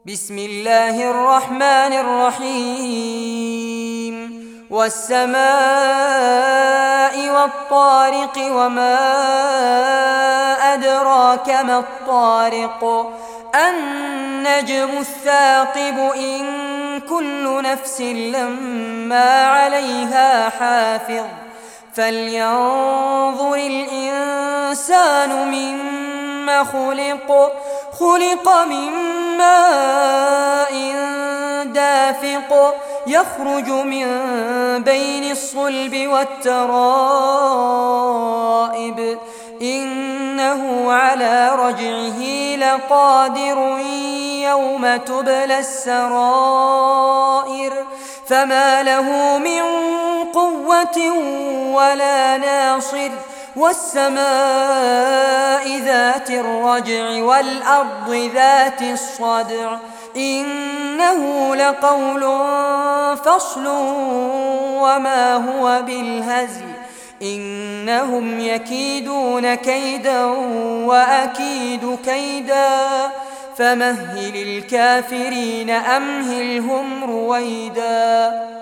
بسم الله الرحمن الرحيم والسماء والطارق وما أدراك ما الطارق النجم الثاقب إن كل نفس لما عليها حافظ فلينظر الإنسان مما خلق من ماء دافق يخرج من بين الصلب والترائب إنه على رجعه لقادر يوم تبلى السرائر فما له من قوة ولا ناصر والسماء ذات الرجع والأرض ذات الصدع إنه لقول فصل وما هو بالهزل إنهم يكيدون كيدا وأكيد كيدا فمهل الكافرين أمهلهم رويدا.